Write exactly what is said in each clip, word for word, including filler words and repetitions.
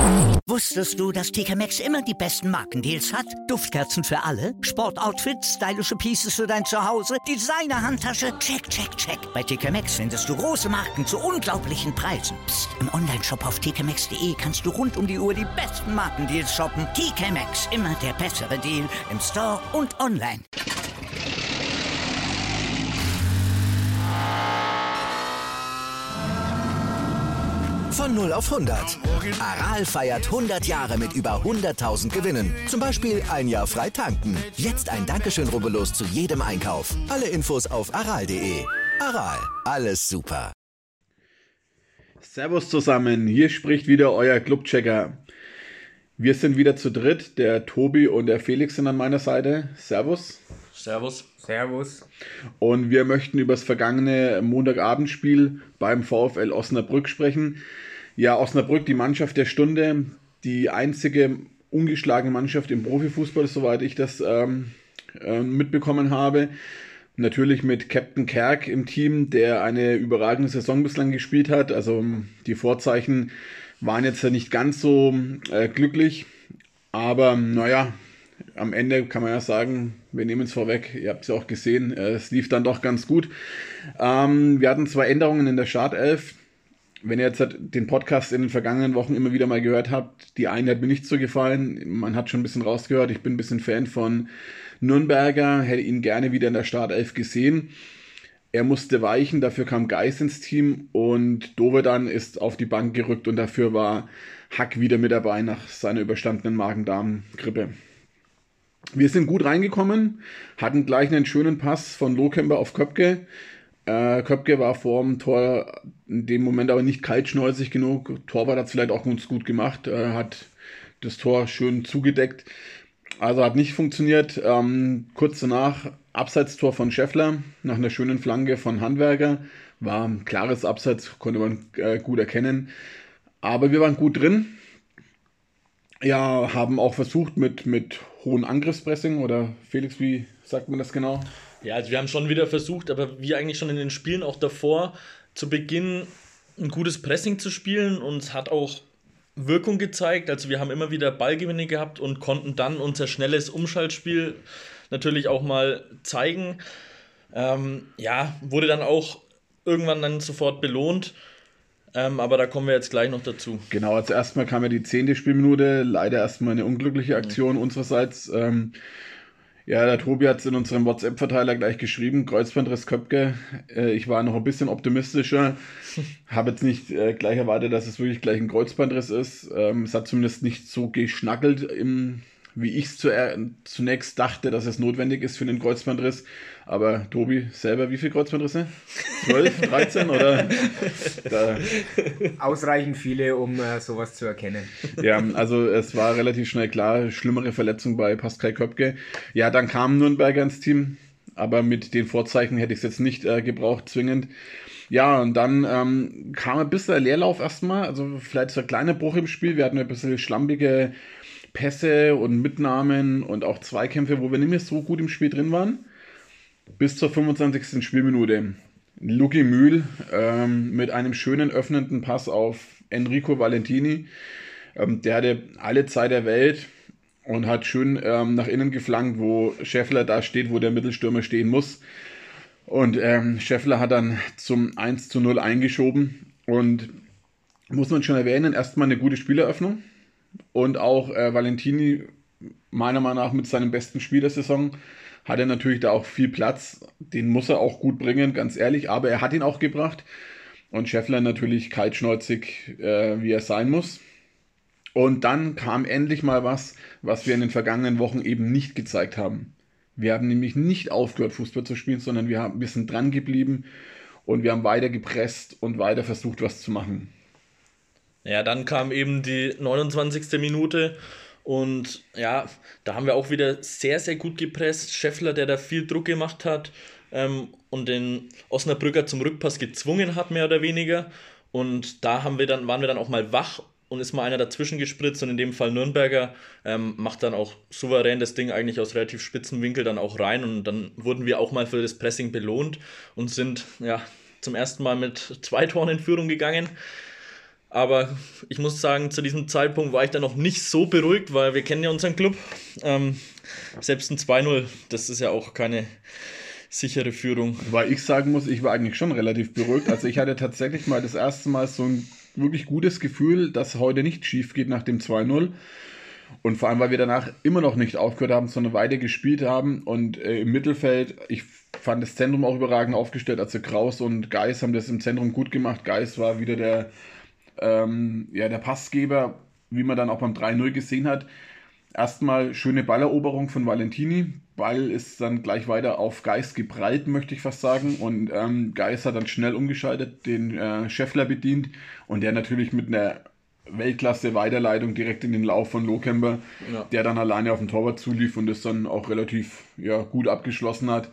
Wusstest du, dass T K Maxx immer die besten Markendeals hat? Duftkerzen für alle, Sportoutfits, stylische Pieces für dein Zuhause, Designer-Handtasche, check, check, check. Bei T K Maxx findest du große Marken zu unglaublichen Preisen. Psst. Im Onlineshop auf t k maxx punkt d e kannst du rund um die Uhr die besten Markendeals shoppen. T K Maxx, immer der bessere Deal im Store und online. Von null auf hundert. Aral feiert hundert Jahre mit über hunderttausend Gewinnen. Zum Beispiel ein Jahr frei tanken. Jetzt ein Dankeschön, rubbellos zu jedem Einkauf. Alle Infos auf aral punkt de. Aral, alles super. Servus zusammen, hier spricht wieder euer Clubchecker. Wir sind wieder zu dritt, der Tobi und der Felix sind an meiner Seite. Servus. Servus. Servus. Und wir möchten über das vergangene Montagabendspiel beim VfL Osnabrück sprechen. Ja, Osnabrück, die Mannschaft der Stunde, die einzige ungeschlagene Mannschaft im Profifußball, soweit ich das ähm, äh, mitbekommen habe. Natürlich mit Captain Kerk im Team, der eine überragende Saison bislang gespielt hat. Also die Vorzeichen waren jetzt ja nicht ganz so äh, glücklich. Aber naja, am Ende kann man ja sagen, wir nehmen es vorweg, ihr habt es ja auch gesehen, es lief dann doch ganz gut. Ähm, wir hatten zwei Änderungen in der Startelf. Wenn ihr jetzt den Podcast in den vergangenen Wochen immer wieder mal gehört habt, die eine hat mir nicht so gefallen. Man hat schon ein bisschen rausgehört, ich bin ein bisschen Fan von Nürnberger, hätte ihn gerne wieder in der Startelf gesehen. Er musste weichen, dafür kam Geis ins Team und Dovedan ist auf die Bank gerückt und dafür war Hack wieder mit dabei nach seiner überstandenen Magen-Darm-Grippe. Wir sind gut reingekommen, hatten gleich einen schönen Pass von Lohkemper auf Köpke. Äh, Köpke war vor dem Tor in dem Moment aber nicht kaltschnäuzig genug. Torwart hat es vielleicht auch ganz gut gemacht, äh, hat das Tor schön zugedeckt. Also hat nicht funktioniert. Ähm, kurz danach Abseitstor von Scheffler nach einer schönen Flanke von Handwerker. War ein klares Abseits, konnte man äh, gut erkennen. Aber wir waren gut drin. Ja, haben auch versucht mit, mit hohen Angriffspressing oder Felix, wie sagt man das genau? Ja, also wir haben schon wieder versucht, aber wie eigentlich schon in den Spielen auch davor, zu Beginn ein gutes Pressing zu spielen und es hat auch Wirkung gezeigt. Also wir haben immer wieder Ballgewinne gehabt und konnten dann unser schnelles Umschaltspiel natürlich auch mal zeigen. Ähm, ja, wurde dann auch irgendwann dann sofort belohnt. Ähm, aber da kommen wir jetzt gleich noch dazu. Genau, als erstmal kam ja die zehnte Spielminute, leider erstmal eine unglückliche Aktion mhm. unsererseits. Ähm, ja, der Tobi hat es in unserem WhatsApp-Verteiler gleich geschrieben, Kreuzbandriss Köpke. Äh, ich war noch ein bisschen optimistischer, habe jetzt nicht äh, gleich erwartet, dass es wirklich gleich ein Kreuzbandriss ist. Ähm, es hat zumindest nicht so geschnackelt, im, wie ich es zu, äh, zunächst dachte, dass es notwendig ist für einen Kreuzbandriss. Aber Tobi, selber wie viele Kreuzbandrisse? zwölf, dreizehn oder? Da. Ausreichend viele, um äh, sowas zu erkennen. Ja, also es war relativ schnell klar, schlimmere Verletzung bei Pascal Köpke. Ja, dann kam Nürnberger ins Team, aber mit den Vorzeichen hätte ich es jetzt nicht äh, gebraucht, zwingend. Ja, und dann ähm, kam ein bisschen Leerlauf erstmal, also vielleicht so ein kleiner Bruch im Spiel. Wir hatten ein bisschen schlampige Pässe und Mitnahmen und auch Zweikämpfe, wo wir nicht mehr so gut im Spiel drin waren. Bis zur fünfundzwanzigsten Spielminute. Luki Mühl ähm, mit einem schönen öffnenden Pass auf Enrico Valentini. Ähm, der hatte alle Zeit der Welt und hat schön ähm, nach innen geflankt, wo Scheffler da steht, wo der Mittelstürmer stehen muss. Und ähm, Scheffler hat dann zum eins zu null eingeschoben. Und muss man schon erwähnen, erstmal eine gute Spieleröffnung. Und auch äh, Valentini, meiner Meinung nach mit seinem besten Spiel der Saison, hat er natürlich da auch viel Platz. Den muss er auch gut bringen, ganz ehrlich. Aber er hat ihn auch gebracht. Und Scheffler natürlich kaltschnäuzig, äh, wie er sein muss. Und dann kam endlich mal was, was wir in den vergangenen Wochen eben nicht gezeigt haben. Wir haben nämlich nicht aufgehört, Fußball zu spielen, sondern wir, haben, wir sind dran geblieben und wir haben weiter gepresst und weiter versucht, was zu machen. Ja, dann kam eben die neunundzwanzigste Minute. Und ja, da haben wir auch wieder sehr, sehr gut gepresst. Scheffler, der da viel Druck gemacht hat ähm, und den Osnabrücker zum Rückpass gezwungen hat, mehr oder weniger. Und da haben wir dann, waren wir dann auch mal wach und ist mal einer dazwischen gespritzt. Und in dem Fall Nürnberger ähm, macht dann auch souverän das Ding eigentlich aus relativ spitzen Winkel dann auch rein. Und dann wurden wir auch mal für das Pressing belohnt und sind ja zum ersten Mal mit zwei Toren in Führung gegangen. Aber ich muss sagen, zu diesem Zeitpunkt war ich da noch nicht so beruhigt, weil wir kennen ja unseren Club. Ähm, selbst ein zwei null, das ist ja auch keine sichere Führung. Weil ich sagen muss, ich war eigentlich schon relativ beruhigt. Also ich hatte tatsächlich mal das erste Mal so ein wirklich gutes Gefühl, dass heute nicht schief geht nach dem zwei null. Und vor allem, weil wir danach immer noch nicht aufgehört haben, sondern weiter gespielt haben. Und äh, im Mittelfeld, ich fand das Zentrum auch überragend aufgestellt. Also Kraus und Geis haben das im Zentrum gut gemacht. Geis war wieder der Ähm, ja, der Passgeber, wie man dann auch beim drei null gesehen hat. Erstmal schöne Balleroberung von Valentini. Ball ist dann gleich weiter auf Geis geprallt, möchte ich fast sagen. Und ähm, Geis hat dann schnell umgeschaltet, den äh, Scheffler bedient. Und der natürlich mit einer Weltklasse-Weiterleitung direkt in den Lauf von Lohkemper, ja. der dann alleine auf den Torwart zulief und das dann auch relativ ja, gut abgeschlossen hat.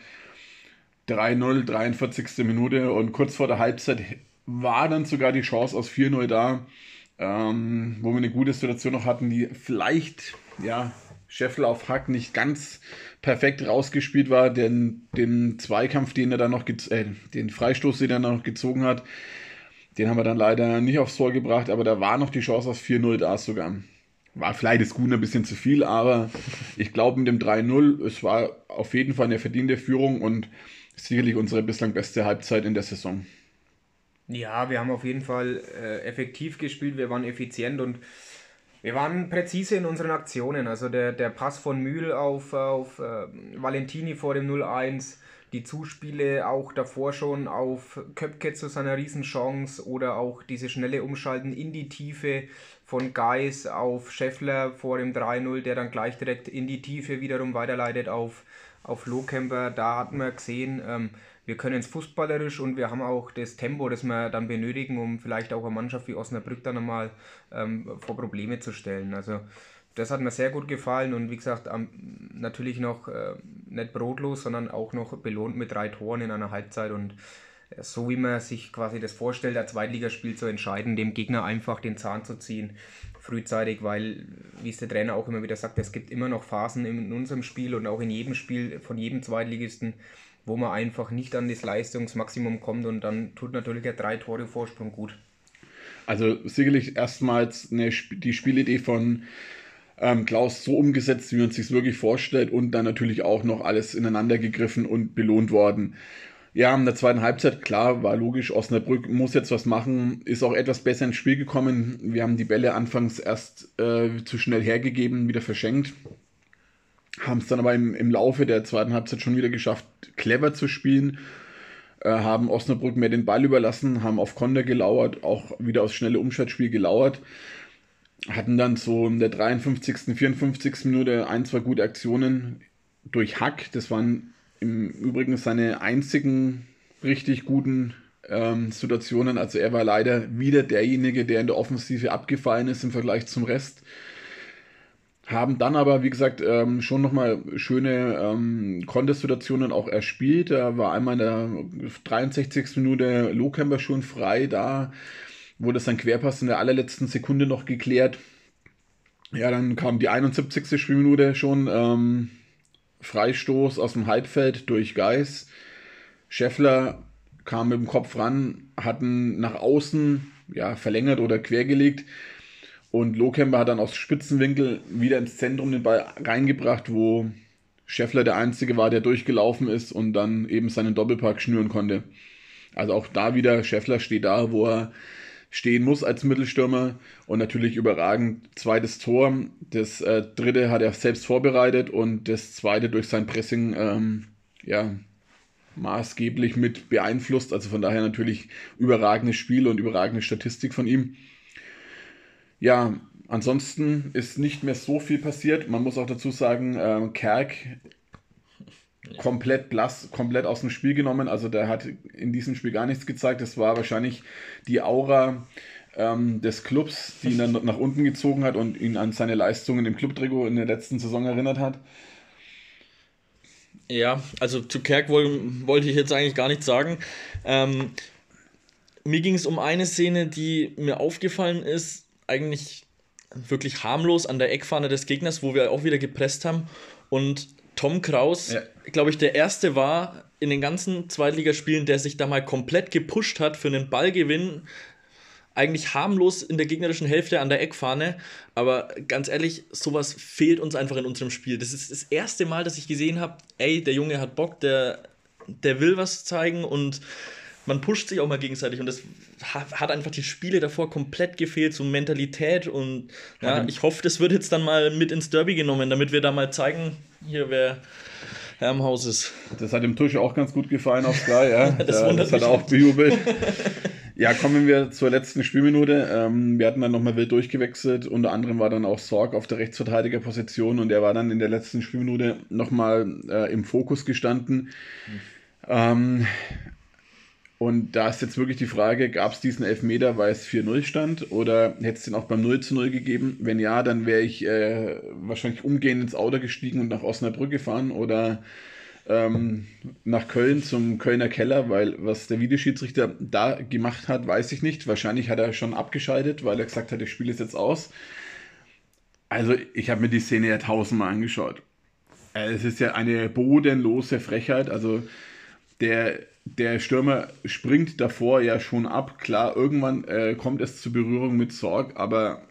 drei null, dreiundvierzigste Minute und kurz vor der Halbzeit war dann sogar die Chance aus vier null da, ähm, wo wir eine gute Situation noch hatten, die vielleicht, ja, Scheffler auf Hack nicht ganz perfekt rausgespielt war, denn den Zweikampf, den er dann noch, gez- äh, den Freistoß, den er noch gezogen hat, den haben wir dann leider nicht aufs Tor gebracht, aber da war noch die Chance aus vier null da sogar. War vielleicht das Gute ein bisschen zu viel, aber ich glaube mit dem drei null, es war auf jeden Fall eine verdiente Führung und sicherlich unsere bislang beste Halbzeit in der Saison. Ja, wir haben auf jeden Fall äh, effektiv gespielt, wir waren effizient und wir waren präzise in unseren Aktionen. Also der, der Pass von Mühl auf, auf äh, Valentini vor dem null eins, die Zuspiele auch davor schon auf Köpke zu seiner Riesenchance oder auch diese schnelle Umschalten in die Tiefe von Geis auf Scheffler vor dem drei null, der dann gleich direkt in die Tiefe wiederum weiterleitet auf, auf Lohkemper. Da hatten wir gesehen, ähm, wir können es fußballerisch und wir haben auch das Tempo, das wir dann benötigen, um vielleicht auch eine Mannschaft wie Osnabrück dann einmal ähm, vor Probleme zu stellen. Also das hat mir sehr gut gefallen und wie gesagt, ähm, natürlich noch äh, nicht brotlos, sondern auch noch belohnt mit drei Toren in einer Halbzeit und äh, so wie man sich quasi das vorstellt, ein Zweitligaspiel zu entscheiden, dem Gegner einfach den Zahn zu ziehen, frühzeitig, weil, wie es der Trainer auch immer wieder sagt, es gibt immer noch Phasen in unserem Spiel und auch in jedem Spiel von jedem Zweitligisten, wo man einfach nicht an das Leistungsmaximum kommt und dann tut natürlich ein drei Tore Vorsprung gut. Also sicherlich erstmals eine, die Spielidee von ähm, Klaus so umgesetzt, wie man es sich wirklich vorstellt und dann natürlich auch noch alles ineinander gegriffen und belohnt worden. Ja, in der zweiten Halbzeit, klar, war logisch, Osnabrück muss jetzt was machen, ist auch etwas besser ins Spiel gekommen. Wir haben die Bälle anfangs erst äh, zu schnell hergegeben, wieder verschenkt. Haben es dann aber im, im Laufe der zweiten Halbzeit schon wieder geschafft, clever zu spielen, äh, haben Osnabrück mehr den Ball überlassen, haben auf Konter gelauert, auch wieder aufs schnelle Umschaltspiel gelauert, hatten dann so in der dreiundfünfzigsten, vierundfünfzigsten Minute ein, zwei gute Aktionen durch Hack, das waren im Übrigen seine einzigen richtig guten ähm, Situationen, also er war leider wieder derjenige, der in der Offensive abgefallen ist im Vergleich zum Rest. Haben dann aber, wie gesagt, ähm, schon nochmal schöne ähm, Kontersituationen auch erspielt. Da war einmal in der dreiundsechzigsten Minute Lohkemper schon frei. Da wurde sein Querpass in der allerletzten Sekunde noch geklärt. Ja, dann kam die einundsiebzigste Spielminute schon. Ähm, Freistoß aus dem Halbfeld durch Geis. Scheffler kam mit dem Kopf ran, hatten nach außen ja, verlängert oder quergelegt. Und Lohkemper hat dann aus Spitzenwinkel wieder ins Zentrum den Ball reingebracht, wo Scheffler der Einzige war, der durchgelaufen ist und dann eben seinen Doppelpack schnüren konnte. Also auch da wieder, Scheffler steht da, wo er stehen muss als Mittelstürmer und natürlich überragend. Zweites Tor, das äh, dritte hat er selbst vorbereitet und das zweite durch sein Pressing ähm, ja, maßgeblich mit beeinflusst. Also von daher natürlich überragendes Spiel und überragende Statistik von ihm. Ja, ansonsten ist nicht mehr so viel passiert. Man muss auch dazu sagen, äh, Kerk komplett blass, komplett aus dem Spiel genommen. Also der hat in diesem Spiel gar nichts gezeigt. Das war wahrscheinlich die Aura ähm, des Clubs, die ihn dann nach unten gezogen hat und ihn an seine Leistungen im Clubtrikot in der letzten Saison erinnert hat. Ja, also zu Kerk woll, wollte ich jetzt eigentlich gar nichts sagen. Ähm, mir ging es um eine Szene, die mir aufgefallen ist, eigentlich wirklich harmlos an der Eckfahne des Gegners, wo wir auch wieder gepresst haben und Tom Kraus, ja. glaube ich, der Erste war in den ganzen Zweitligaspielen, der sich da mal komplett gepusht hat für einen Ballgewinn, eigentlich harmlos in der gegnerischen Hälfte an der Eckfahne, aber ganz ehrlich, sowas fehlt uns einfach in unserem Spiel. Das ist das erste Mal, dass ich gesehen habe, ey, der Junge hat Bock, der, der will was zeigen und man pusht sich auch mal gegenseitig und das hat einfach die Spiele davor komplett gefehlt, so Mentalität und ja, ich hoffe, das wird jetzt dann mal mit ins Derby genommen, damit wir da mal zeigen, hier wer Herr im Haus ist. Das hat dem Tusch auch ganz gut gefallen auf Sky, ja. das, ja, das hat er auch bejubelt. Ja, kommen wir zur letzten Spielminute. Ähm, wir hatten dann nochmal wild durchgewechselt. Unter anderem war dann auch Sorg auf der Rechtsverteidigerposition und er war dann in der letzten Spielminute nochmal äh, im Fokus gestanden. Mhm. Ähm, und da ist jetzt wirklich die Frage, gab es diesen Elfmeter, weil es vier null stand oder hätte es den auch beim null zu null gegeben? Wenn ja, dann wäre ich äh, wahrscheinlich umgehend ins Auto gestiegen und nach Osnabrück gefahren oder ähm, nach Köln zum Kölner Keller, weil was der Videoschiedsrichter da gemacht hat, weiß ich nicht. Wahrscheinlich hat er schon abgeschaltet, weil er gesagt hat, das Spiel ist jetzt aus. Also ich habe mir die Szene ja tausendmal angeschaut. Es ist ja eine bodenlose Frechheit, also der Der Stürmer springt davor ja schon ab. Klar, irgendwann äh, kommt es zur Berührung mit Sorg, aber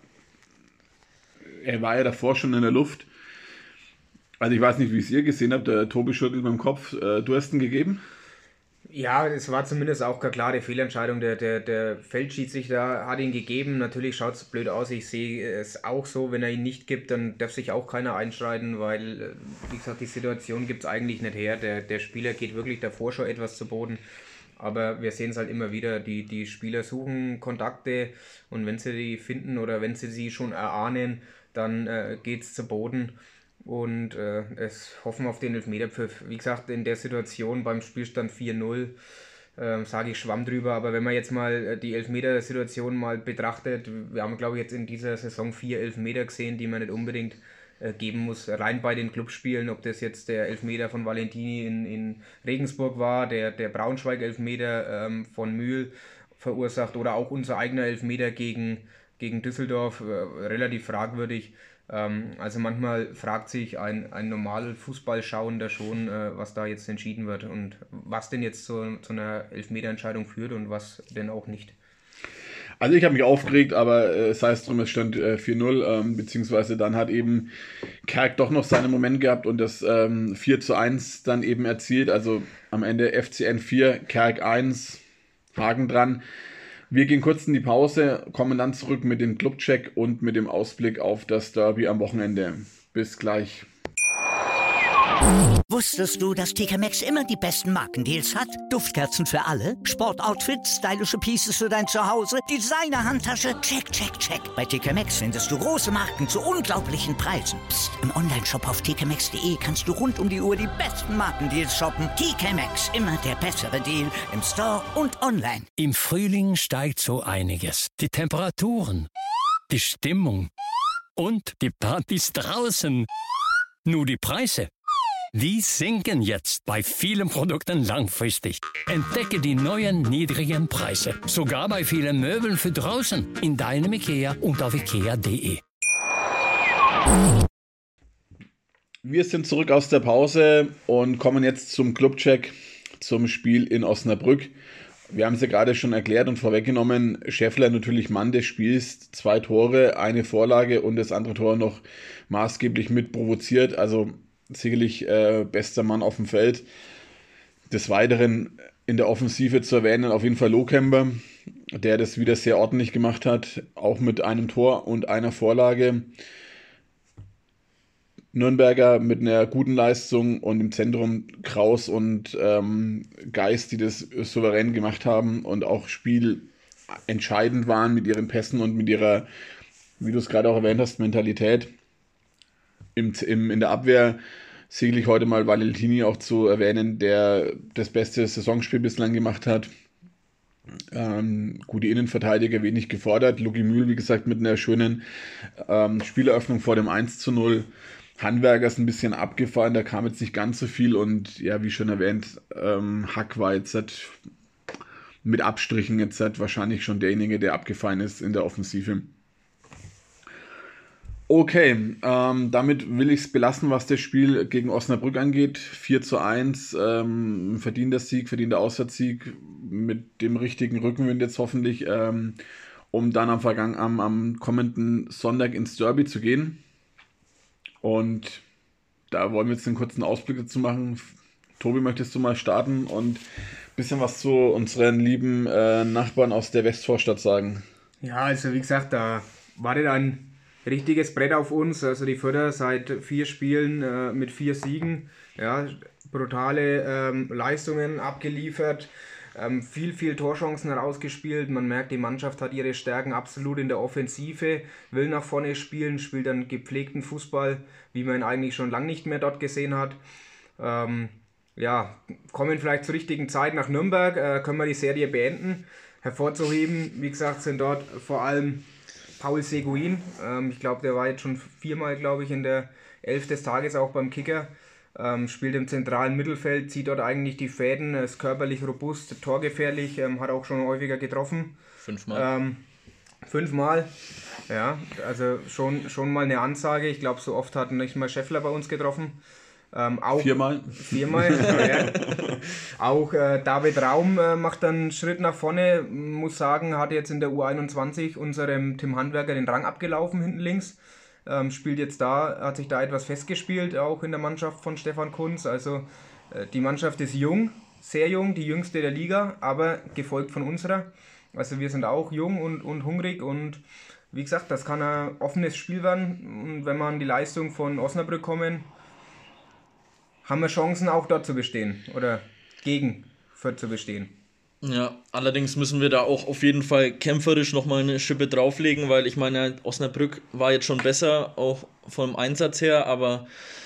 er war ja davor schon in der Luft. Also ich weiß nicht, wie es ihr gesehen habt. Der Tobi schüttelt mit dem Kopf. Äh, du hast ihn gegeben? Ja, es war zumindest auch keine klare Fehlentscheidung. Der, der, der Feldschiedsrichter hat ihn gegeben. Natürlich schaut es blöd aus. Ich sehe es auch so. Wenn er ihn nicht gibt, dann darf sich auch keiner einschreiten, weil, wie gesagt, die Situation gibt es eigentlich nicht her. Der, der Spieler geht wirklich davor schon etwas zu Boden. Aber wir sehen es halt immer wieder. Die, die Spieler suchen Kontakte und wenn sie die finden oder wenn sie sie schon erahnen, dann äh, geht es zu Boden. Und äh, es hoffen auf den Elfmeterpfiff. Wie gesagt, in der Situation beim Spielstand vier null äh, sage ich Schwamm drüber. Aber wenn man jetzt mal die Elfmeter-Situation mal betrachtet, wir haben, glaube ich, jetzt in dieser Saison vier Elfmeter gesehen, die man nicht unbedingt äh, geben muss, rein bei den Clubspielen. Ob das jetzt der Elfmeter von Valentini in, in Regensburg war, der, der Braunschweig-Elfmeter ähm, von Mühl verursacht oder auch unser eigener Elfmeter gegen, gegen Düsseldorf, äh, relativ fragwürdig. Also manchmal fragt sich ein, ein normal Fußballschauender schon, äh, was da jetzt entschieden wird und was denn jetzt zu, zu einer Elfmeterentscheidung führt und was denn auch nicht. Also ich habe mich aufgeregt, aber äh, sei es drum, es stand äh, vier null, ähm, beziehungsweise dann hat eben Kerk doch noch seinen Moment gehabt und das ähm, vier zu eins dann eben erzielt. Also am Ende F C N vier, Kerk eins, Haken dran. Wir gehen kurz in die Pause, kommen dann zurück mit dem Clubcheck und mit dem Ausblick auf das Derby am Wochenende. Bis gleich. Wusstest du, dass T K Maxx immer die besten Markendeals hat? Duftkerzen für alle, Sportoutfits, stylische Pieces für dein Zuhause, Designer-Handtasche, check, check, check. Bei T K Maxx findest du große Marken zu unglaublichen Preisen. Psst. Im Onlineshop auf t k maxx punkt de kannst du rund um die Uhr die besten Markendeals shoppen. T K Maxx, immer der bessere Deal im Store und online. Im Frühling steigt so einiges. Die Temperaturen, die Stimmung und die Partys draußen. Nur die Preise, die sinken jetzt bei vielen Produkten langfristig. Entdecke die neuen niedrigen Preise. Sogar bei vielen Möbeln für draußen. In deinem IKEA und auf ikea punkt de. Wir sind zurück aus der Pause und kommen jetzt zum Clubcheck, zum Spiel in Osnabrück. Wir haben es ja gerade schon erklärt und vorweggenommen. Scheffler natürlich Mann des Spiels. Zwei Tore, eine Vorlage und das andere Tor noch maßgeblich mit provoziert. Also sicherlich äh, bester Mann auf dem Feld. Des Weiteren in der Offensive zu erwähnen auf jeden Fall Lohkemper, der das wieder sehr ordentlich gemacht hat, auch mit einem Tor und einer Vorlage. Nürnberger mit einer guten Leistung und im Zentrum Kraus und ähm, Geist, die das souverän gemacht haben und auch spielentscheidend waren mit ihren Pässen und mit ihrer, wie du es gerade auch erwähnt hast, Mentalität. Im, im, in der Abwehr sicherlich heute mal Valentini auch zu erwähnen, der das beste Saisonspiel bislang gemacht hat. Ähm, gute Innenverteidiger, wenig gefordert. Luki Mühl, wie gesagt, mit einer schönen ähm, Spieleröffnung vor dem eins zu null. Handwerker ist ein bisschen abgefallen, da kam jetzt nicht ganz so viel und ja, wie schon erwähnt, ähm, Hack war jetzt halt mit Abstrichen jetzt halt wahrscheinlich schon derjenige, der abgefallen ist in der Offensive. Okay, ähm, damit will ich es belassen, was das Spiel gegen Osnabrück angeht. vier zu eins, ähm, verdienter Sieg, verdienter Auswärtssieg mit dem richtigen Rückenwind jetzt hoffentlich. Ähm, um dann am, Vergang- am, am kommenden Sonntag ins Derby zu gehen. Und da wollen wir jetzt einen kurzen Ausblick dazu machen. Tobi, möchtest du mal starten und ein bisschen was zu unseren lieben äh, Nachbarn aus der Westvorstadt sagen? Ja, also wie gesagt, da wartet ein richtiges Brett auf uns. Also die Fürther seit vier Spielen äh, mit vier Siegen, ja, brutale ähm, Leistungen abgeliefert, ähm, viel, viel Torchancen herausgespielt. Man merkt, die Mannschaft hat ihre Stärken absolut in der Offensive, will nach vorne spielen, spielt einen gepflegten Fußball, wie man ihn eigentlich schon lange nicht mehr dort gesehen hat. Ähm, ja, kommen vielleicht zur richtigen Zeit nach Nürnberg, äh, können wir die Serie beenden. Hervorzuheben, wie gesagt, sind dort vor allem Paul Seguin, ähm, ich glaube, der war jetzt schon viermal, glaube ich, in der Elf des Tages auch beim Kicker, ähm, spielt im zentralen Mittelfeld, zieht dort eigentlich die Fäden, ist körperlich robust, torgefährlich, ähm, hat auch schon häufiger getroffen. Fünfmal. Ähm, fünfmal, ja, also schon, schon mal eine Ansage. Ich glaube, so oft hat nicht mal Scheffler bei uns getroffen. Ähm, auch Viermal. Viermal, ja. Auch äh, David Raum äh, macht einen Schritt nach vorne, muss sagen, hat jetzt in der U einundzwanzig unserem Tim Handwerker den Rang abgelaufen hinten links. Ähm, spielt jetzt da, hat sich da etwas festgespielt, auch in der Mannschaft von Stefan Kunz. Also äh, die Mannschaft ist jung, sehr jung, die jüngste der Liga, aber gefolgt von unserer. Also wir sind auch jung und, und hungrig und wie gesagt, das kann ein offenes Spiel werden. Und wenn wir an die Leistung von Osnabrück kommen, haben wir Chancen auch dort zu bestehen oder gegen Fürth zu bestehen. Ja, allerdings müssen wir da auch auf jeden Fall kämpferisch nochmal eine Schippe drauflegen, weil ich meine, Osnabrück war jetzt schon besser, auch vom Einsatz her, aber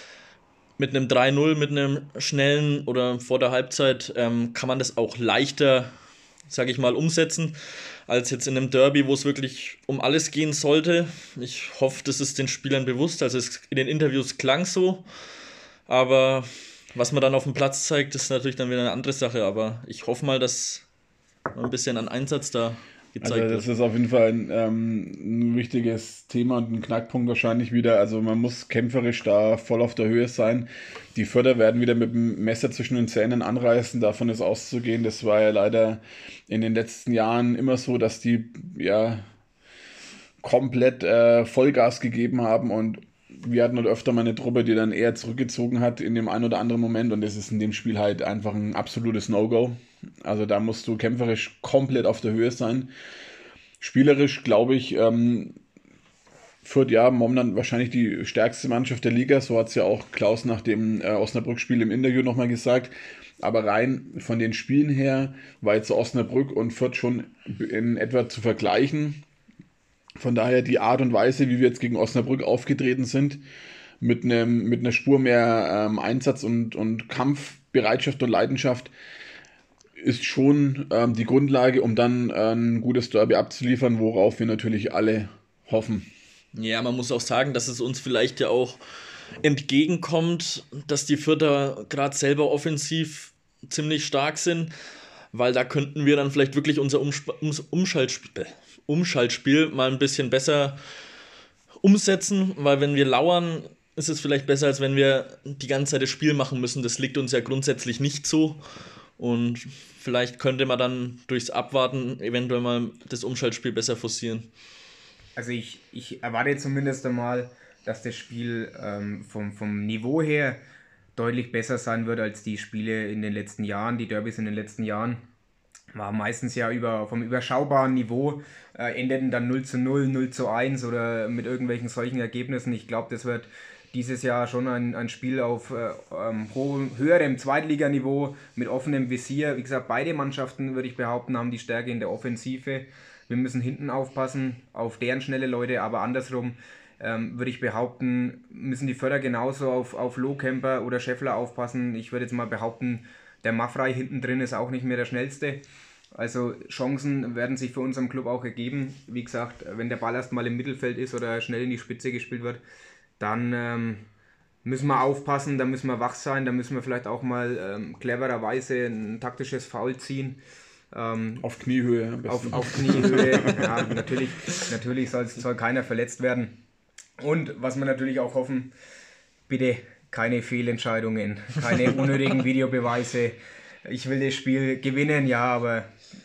mit einem drei null, mit einem schnellen oder vor der Halbzeit ähm, kann man das auch leichter, sage ich mal, umsetzen, als jetzt in einem Derby, wo es wirklich um alles gehen sollte. Ich hoffe, das ist den Spielern bewusst, also es, in den Interviews klang so. Aber was man dann auf dem Platz zeigt, ist natürlich dann wieder eine andere Sache. Aber ich hoffe mal, dass ein bisschen an Einsatz da gezeigt also wird. das ist auf jeden Fall ein, ähm, ein wichtiges Thema und ein Knackpunkt wahrscheinlich wieder. Also man muss kämpferisch da voll auf der Höhe sein. Die Fürther werden wieder mit dem Messer zwischen den Zähnen anreißen. Davon ist auszugehen. Das war ja leider in den letzten Jahren immer so, dass die ja komplett äh, Vollgas gegeben haben und wir hatten halt öfter mal eine Truppe, die dann eher zurückgezogen hat in dem einen oder anderen Moment und das ist in dem Spiel halt einfach ein absolutes No-Go. Also da musst du kämpferisch komplett auf der Höhe sein. Spielerisch, glaube ich, ähm, Fürth ja momentan wahrscheinlich die stärkste Mannschaft der Liga, so hat es ja auch Klaus nach dem äh, Osnabrück-Spiel im Interview nochmal gesagt. Aber rein von den Spielen her war jetzt Osnabrück und Fürth schon in etwa zu vergleichen. Von daher die Art und Weise, wie wir jetzt gegen Osnabrück aufgetreten sind, mit, einem, mit einer Spur mehr ähm, Einsatz und, und Kampfbereitschaft und Leidenschaft, ist schon ähm, die Grundlage, um dann äh, ein gutes Derby abzuliefern, worauf wir natürlich alle hoffen. Ja, man muss auch sagen, dass es uns vielleicht ja auch entgegenkommt, dass die Fürther gerade selber offensiv ziemlich stark sind, weil da könnten wir dann vielleicht wirklich unser Umsp- Ums- Umschaltspiel, Umschaltspiel mal ein bisschen besser umsetzen, weil wenn wir lauern, ist es vielleicht besser, als wenn wir die ganze Zeit das Spiel machen müssen. Das liegt uns ja grundsätzlich nicht so und vielleicht könnte man dann durchs Abwarten eventuell mal das Umschaltspiel besser forcieren. Also ich, ich erwarte zumindest einmal, dass das Spiel ähm, vom, vom Niveau her deutlich besser sein wird als die Spiele in den letzten Jahren. Die Derbys in den letzten Jahren waren meistens ja über, vom überschaubaren Niveau, äh, endeten dann null zu null, null zu eins oder mit irgendwelchen solchen Ergebnissen. Ich glaube, das wird dieses Jahr schon ein, ein Spiel auf äh, ähm, hohem, höherem Zweitliganiveau mit offenem Visier. Wie gesagt, beide Mannschaften, würde ich behaupten, haben die Stärke in der Offensive. Wir müssen hinten aufpassen auf deren schnelle Leute, aber andersrum ähm, würde ich behaupten, müssen die Fürther genauso auf, auf Lohkemper oder Scheffler aufpassen. Ich würde jetzt mal behaupten, der Maffrey hinten drin ist auch nicht mehr der schnellste. Also Chancen werden sich für unseren Club auch ergeben. Wie gesagt, wenn der Ball erstmal im Mittelfeld ist oder schnell in die Spitze gespielt wird, dann ähm, müssen wir aufpassen, da müssen wir wach sein, da müssen wir vielleicht auch mal ähm, clevererweise ein taktisches Foul ziehen. Ähm, auf Kniehöhe am besten. Auf, auf Kniehöhe, ja, natürlich, natürlich soll, soll keiner verletzt werden. Und was wir natürlich auch hoffen, bitte keine Fehlentscheidungen, keine unnötigen Videobeweise. Ich will das Spiel gewinnen, ja, aber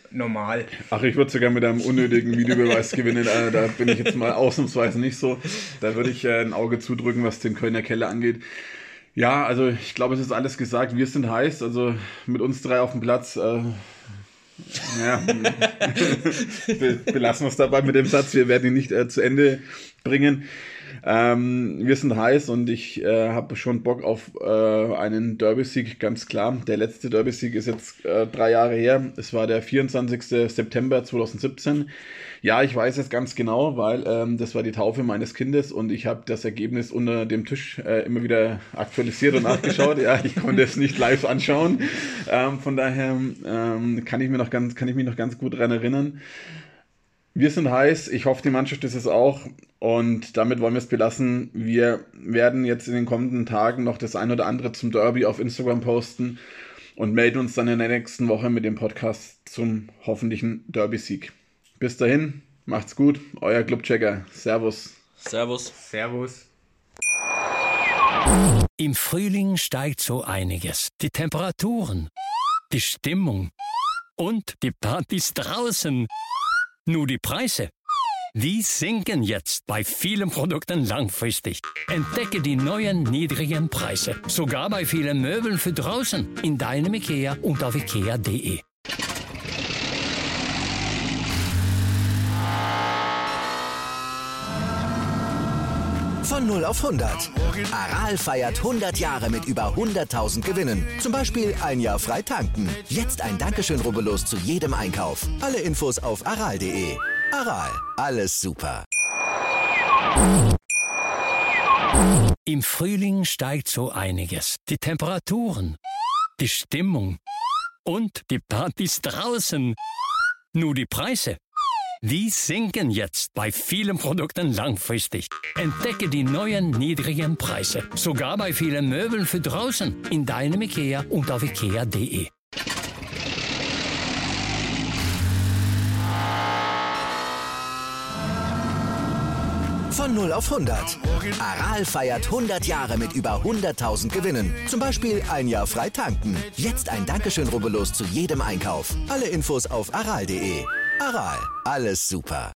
normal. Ach, ich würde sogar mit einem unnötigen Videobeweis gewinnen. Äh, da bin ich jetzt mal ausnahmsweise nicht so. Da würde ich äh, ein Auge zudrücken, was den Kölner Keller angeht. Ja, also ich glaube, es ist alles gesagt. Wir sind heiß. Also mit uns drei auf dem Platz. Äh, ja, Be- belassen wir es dabei mit dem Satz. Wir werden ihn nicht äh, zu Ende bringen. Ähm, wir sind heiß und ich äh, habe schon Bock auf äh, einen Derby-Sieg, ganz klar. Der letzte Derby-Sieg ist jetzt äh, drei Jahre her. Es war der vierundzwanzigster September zweitausendsiebzehn. Ja, ich weiß es ganz genau, weil ähm, das war die Taufe meines Kindes und ich habe das Ergebnis unter dem Tisch äh, immer wieder aktualisiert und nachgeschaut. Ja, ich konnte es nicht live anschauen. Ähm, von daher ähm, kann ich mir noch ganz, kann ich mich noch ganz gut daran erinnern. Wir sind heiß, ich hoffe, die Mannschaft ist es auch und damit wollen wir es belassen. Wir werden jetzt in den kommenden Tagen noch das ein oder andere zum Derby auf Instagram posten und melden uns dann in der nächsten Woche mit dem Podcast zum hoffentlichen Derby-Sieg. Bis dahin, macht's gut, euer Clubchecker. Servus. Servus. Servus. Im Frühling steigt so einiges. Die Temperaturen, die Stimmung und die Partys draußen. Nur die Preise, die sinken jetzt bei vielen Produkten langfristig. Entdecke die neuen niedrigen Preise, sogar bei vielen Möbeln für draußen, in deinem IKEA und auf ikea punkt de. Von null auf hundert. Aral feiert hundert Jahre mit über hunderttausend Gewinnen. Zum Beispiel ein Jahr frei tanken. Jetzt ein Dankeschön, rubbellos zu jedem Einkauf. Alle Infos auf aral punkt de. Aral, alles super. Im Frühling steigt so einiges. Die Temperaturen, die Stimmung und die Partys draußen. Nur die Preise, die sinken jetzt bei vielen Produkten langfristig. Entdecke die neuen niedrigen Preise, sogar bei vielen Möbeln für draußen, in deinem IKEA und auf ikea punkt de. Von null auf hundert. Aral feiert hundert Jahre mit über hunderttausend Gewinnen. Zum Beispiel ein Jahr frei tanken. Jetzt ein Dankeschön, rubbellos zu jedem Einkauf. Alle Infos auf aral punkt de. Aral, alles super.